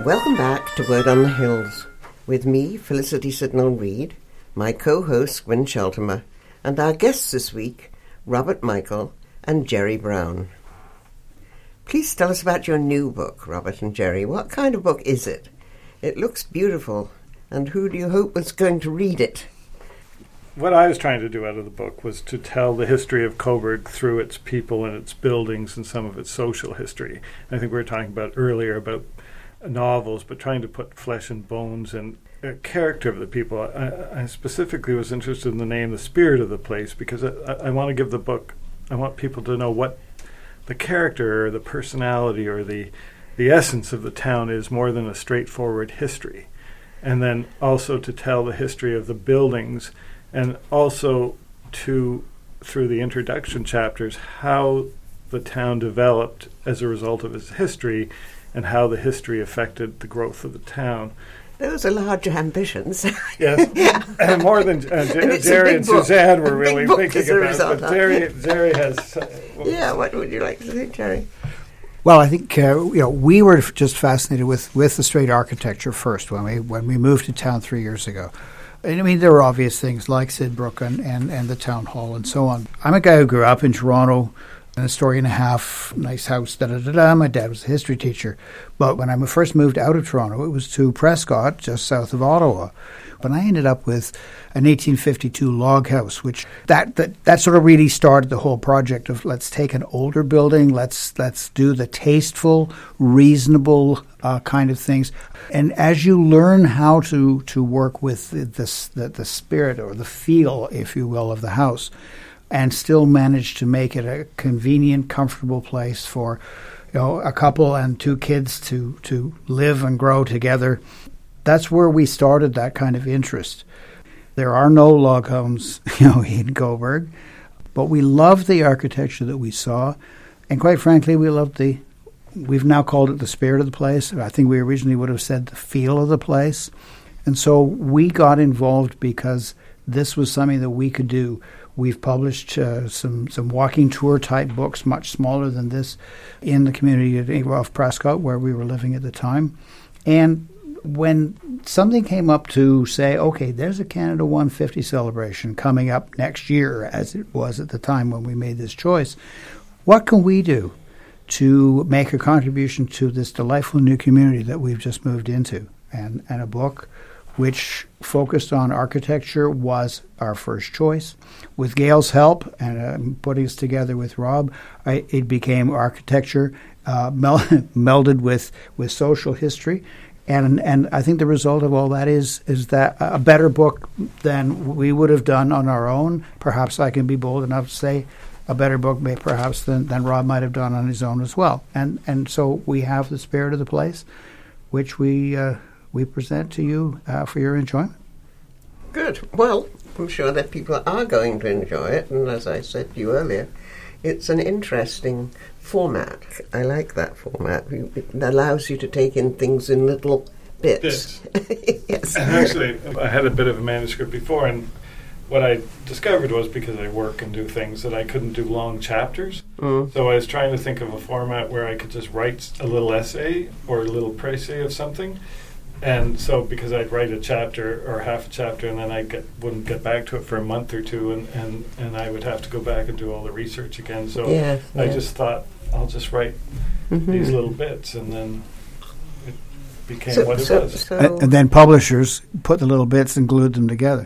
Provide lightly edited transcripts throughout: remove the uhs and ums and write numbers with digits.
Welcome back to Word on the Hills, with me, Felicity Sidnall-Reid, my co-host, Gwyn Sheltimer, and our guests this week, Robert Michael and Jerry Brown. Please tell us about your new book, Robert and Jerry. What kind of book is it? It looks beautiful, and who do you hope is going to read it? What I was trying to do out of the book was to tell the history of Coburg through its people and its buildings and some of its social history. I think we were talking about earlier about novels, but trying to put flesh and bones and character of the people. I specifically was interested in the name, the spirit of the place, because I want to give the book, I want people to know what the character or the personality or the essence of the town is, more than a straightforward history. And then also to tell the history of the buildings, and also through the introduction chapters, how the town developed as a result of its history and how the history affected the growth of the town. Those are large ambitions. Yes, and more than Jerry and Suzanne were really thinking about it. But Jerry has... what would you like to say, Jerry? Well, I think we were just fascinated with the straight architecture first when we moved to town 3 years ago. And I mean, there were obvious things like Sidbrook and the town hall and so on. I'm a guy who grew up in Toronto, a story and a half, nice house, da-da-da-da. My dad was a history teacher. But when I first moved out of Toronto, it was to Prescott, just south of Ottawa. But I ended up with an 1852 log house, which that sort of really started the whole project of let's take an older building, let's do the tasteful, reasonable kind of things. And as you learn how to work with the spirit or the feel, if you will, of the house, and still manage to make it a convenient, comfortable place for a couple and two kids to live and grow together, that's where we started that kind of interest. There are no log homes, in Coburg, but we loved the architecture that we saw, and quite frankly, we've now called it the spirit of the place. I think we originally would have said the feel of the place. And so we got involved because this was something that we could do. We've published some walking tour type books, much smaller than this, in the community of Prescott, where we were living at the time. And when something came up to say, okay, there's a Canada 150 celebration coming up next year, as it was at the time when we made this choice, what can we do to make a contribution to this delightful new community that we've just moved into? And a book which focused on architecture was our first choice. With Gail's help and putting us together with Rob, it became architecture melded with social history. And I think the result of all that is that a better book than we would have done on our own. Perhaps I can be bold enough to say a better book perhaps than Rob might have done on his own as well. And so we have the spirit of the place, which we present to you for your enjoyment. Good. Well, I'm sure that people are going to enjoy it. And as I said to you earlier, it's an interesting format. I like that format. It allows you to take in things in little bits. Yes. And actually, I had a bit of a manuscript before, and what I discovered was, because I work and do things, that I couldn't do long chapters. So I was trying to think of a format where I could just write a little essay or a little précis of something. And so, because I'd write a chapter or half a chapter, and then wouldn't get back to it for a month or two, and I would have to go back and do all the research again. So I just thought, I'll just write these little bits, and then it became what it was. And then publishers put the little bits and glued them together.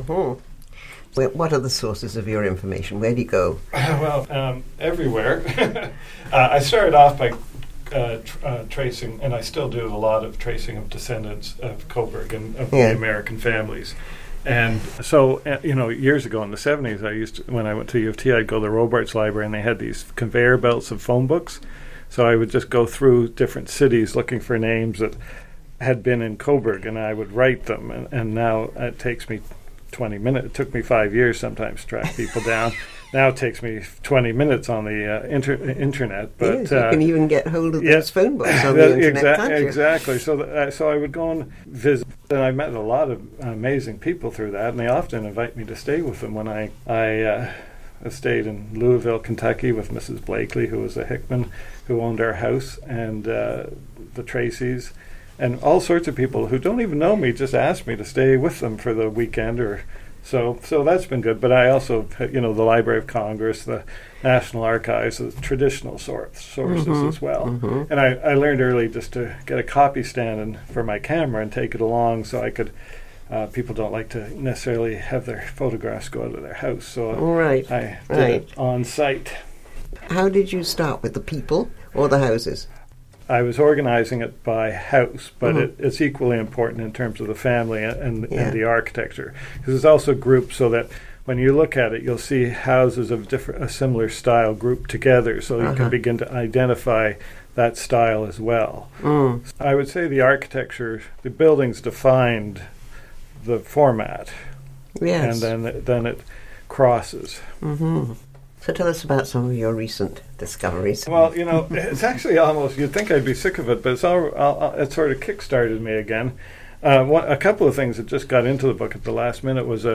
What are the sources of your information? Where do you go? Well, everywhere. I started off by tracing, and I still do a lot of tracing of descendants of Coburg and of the American families. And so, years ago in the 70s, when I went to U of T, I'd go to the Robarts Library, and they had these conveyor belts of phone books. So I would just go through different cities looking for names that had been in Coburg, and I would write them. And now it takes me 20 minutes. It took me 5 years sometimes to track people down. Now it takes me 20 minutes on the internet. But yes, you can even get hold of those phone books on the internet, can't you? Exactly. So I would go and visit, and I met a lot of amazing people through that, and they often invite me to stay with them. When I stayed in Louisville, Kentucky with Mrs. Blakely, who was a Hickman, who owned our house, and the Tracys. And all sorts of people who don't even know me just ask me to stay with them for the weekend or so. So that's been good. But I also, the Library of Congress, the National Archives, the traditional sources as well. Mm-hmm. And I learned early just to get a copy stand for my camera and take it along so I could. People don't like to necessarily have their photographs go out of their house, so I did it on site. How did you start, with the people or the houses? I was organizing it by house, but it's equally important in terms of the family and the architecture, because it's also grouped so that when you look at it, you'll see houses of a similar style grouped together, so you can begin to identify that style as well. I would say the architecture, the buildings defined the format, Yes. and then it crosses. Mm-hmm. So tell us about some of your recent discoveries. Well, it's actually almost, you'd think I'd be sick of it, but it sort of kick-started me again. A couple of things that just got into the book at the last minute was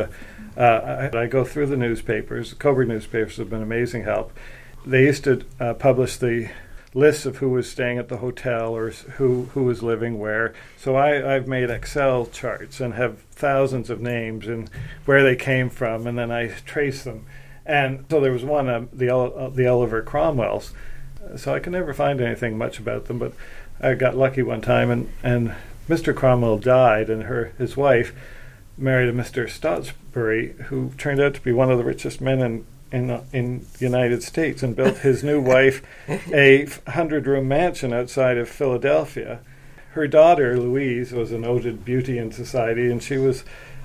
I go through the newspapers. The Coburg newspapers have been amazing help. They used to publish the lists of who was staying at the hotel or who was living where. So I've made Excel charts and have thousands of names and where they came from, and then I trace them. And so there was one, the Oliver Cromwells. So I could never find anything much about them, but I got lucky one time, and Mr. Cromwell died, and his wife married a Mr. Stotesbury, who turned out to be one of the richest men in the United States, and built his new wife a 100-room mansion outside of Philadelphia. Her daughter, Louise, was a noted beauty in society, and she was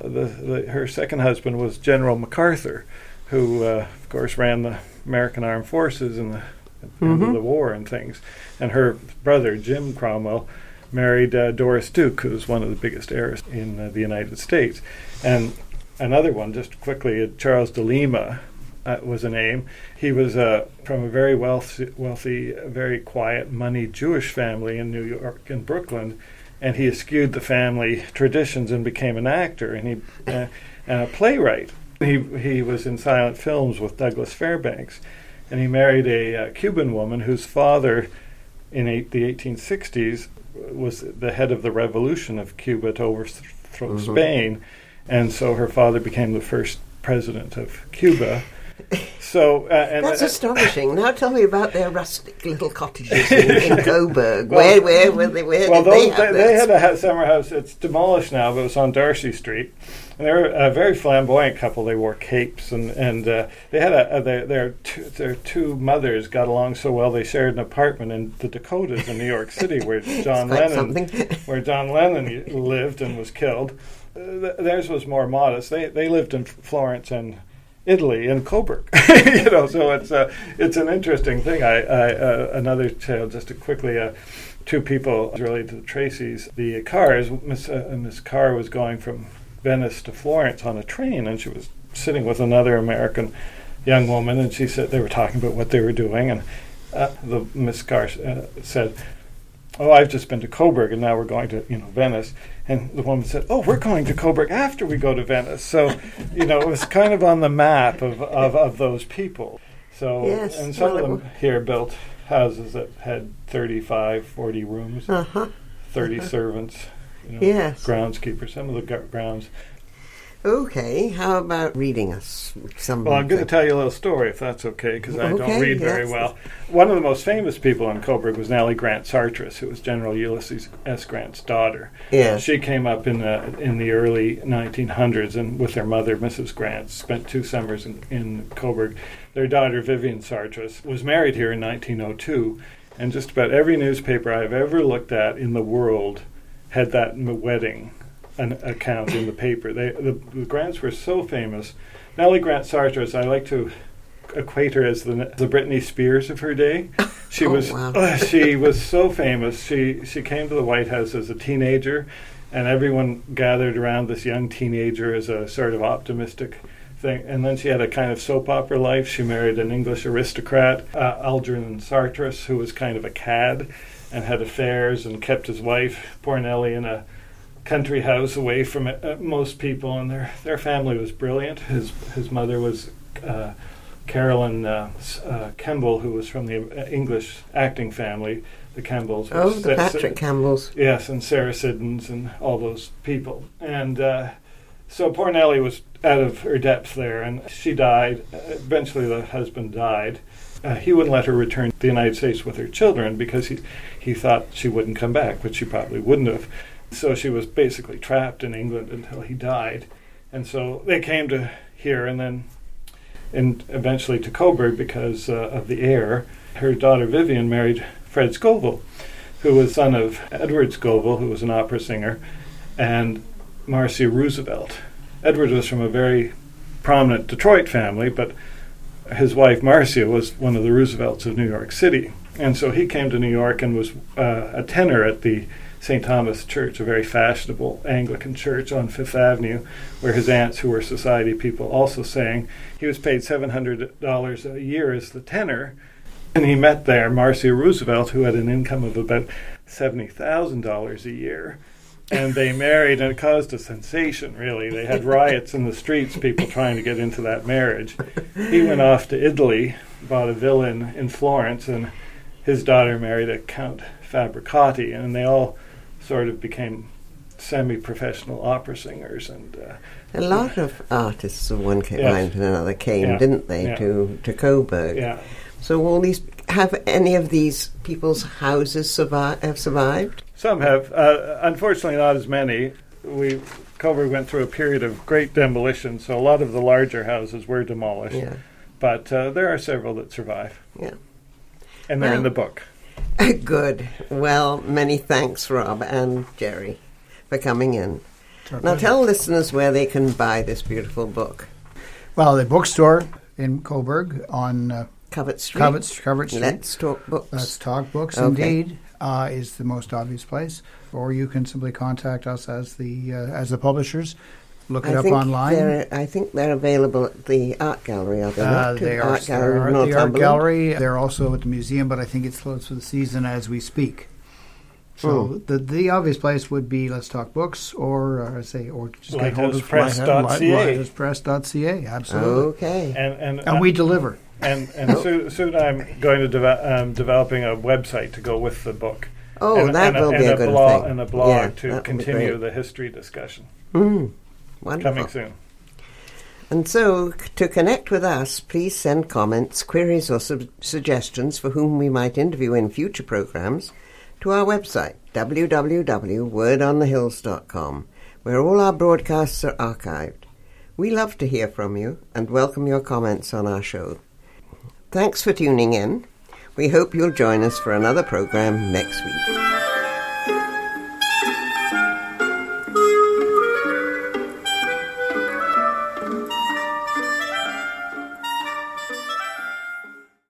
her second husband was General MacArthur, who, of course, ran the American Armed Forces in the end of the war and things. And her brother, Jim Cromwell, married Doris Duke, who was one of the biggest heirs in the United States. And another one, just quickly, Charles de Lima was a name. He was from a very wealthy, very quiet, moneyed Jewish family in New York and Brooklyn, and he eschewed the family traditions and became an actor and a playwright. He was in silent films with Douglas Fairbanks, and he married a Cuban woman whose father, in the 1860s, was the head of the revolution of Cuba to overthrow Spain, and so her father became the first president of Cuba. So that's astonishing. Now tell me about their rustic little cottages in Coburg. Where did they had a summer house. It's demolished now, but it was on Darcy Street. And they were a very flamboyant couple. They wore capes, and they had their two mothers got along so well they shared an apartment in the Dakotas in New York City, where John Lennon lived and was killed. Theirs was more modest. They lived in Florence and Italy in Coburg, So it's an interesting thing. Another tale, just to quickly, two people related to the Tracys. The Carrs, Miss Carr was going from Venice to Florence on a train, and she was sitting with another American young woman, and she said they were talking about what they were doing, and the Miss Carr said, "Oh, I've just been to Coburg, and now we're going to Venice." And the woman said, "Oh, we're going to Coburg after we go to Venice." So, it was kind of on the map of those people. So, yes, and some of them here built houses that had 35, 40 rooms, 30 servants, groundskeepers, some of the grounds. Okay, how about reading us some? Well, I'm going to tell you a little story, if that's okay, because I don't read very well. One of the most famous people in Coburg was Nellie Grant Sartres, who was General Ulysses S. Grant's daughter. Yeah. She came up in the early 1900s, and with their mother, Mrs. Grant, spent 2 summers in Coburg. Their daughter, Vivian Sartres, was married here in 1902, and just about every newspaper I've ever looked at in the world had that wedding an account in the paper. The Grants were so famous. Nellie Grant Sartres, I like to equate her as the Britney Spears of her day. She was so famous. She came to the White House as a teenager, and everyone gathered around this young teenager as a sort of optimistic thing. And then she had a kind of soap opera life. She married an English aristocrat, Algernon Sartres, who was kind of a cad and had affairs and kept his wife, poor Nellie, in a country house away from most people, and their family was brilliant. His mother was Carolyn Kemble, who was from the English acting family. the Campbells. Oh, the Patrick Campbells. Yes, and Sarah Siddons and all those people. And so poor Nellie was out of her depth there, and she died. Eventually the husband died. He wouldn't let her return to the United States with her children because he thought she wouldn't come back, which she probably wouldn't have. So she was basically trapped in England until he died. And so they came to here and eventually to Coburg because of the heir. Her daughter Vivian married Fred Scoville, who was son of Edward Scoville, who was an opera singer, and Marcia Roosevelt. Edward was from a very prominent Detroit family, but his wife Marcia was one of the Roosevelts of New York City. And so he came to New York and was a tenor at the St. Thomas Church, a very fashionable Anglican church on Fifth Avenue, where his aunts, who were society people, also sang. He was paid $700 a year as the tenor, and he met there Marcia Roosevelt, who had an income of about $70,000 a year. And they married, and it caused a sensation, really. They had riots in the streets, people trying to get into that marriage. He went off to Italy, bought a villa in Florence, and his daughter married a Count Fabricati, and they all sort of became semi-professional opera singers. And a lot of artists of one kind Yes. and another came, Yeah. didn't they, Yeah. to Coburg? Yeah. So have any of these people's houses have survived? Some have. Unfortunately, not as many. Coburg went through a period of great demolition, so a lot of the larger houses were demolished. Yeah. But there are several that survive. Yeah. And they're Well, in the book. Good. Well, many thanks, Rob and Jerry, for coming in. Now tell listeners where they can buy this beautiful book. Well, the bookstore in Coburg on Covert Street. Covert Street. Let's Talk Books. Let's Talk Books, Okay. indeed, is the most obvious place. Or you can simply contact us as the publishers. Look it up online. I think they're available at the Art Gallery, are they not? They are Art Gallery, at the Art Northumberland. Gallery. They're also at the museum, but I think it's closed for the season as we speak. So the obvious place would be Let's Talk Books, or just get hold of Lighthousepress.ca. Lighthousepress.ca. Absolutely. Okay. And We deliver. And soon I'm going to developing a website to go with the book. Oh, that will be a good thing. And a blog Yeah, to that would be continue great. the history discussion. Wonderful. Coming soon. And so, to connect with us, please send comments, queries or suggestions for whom we might interview in future programs to our website, www.wordonthehills.com, where all our broadcasts are archived. We love to hear from you and welcome your comments on our show. Thanks for tuning in. We hope you'll join us for another program next week.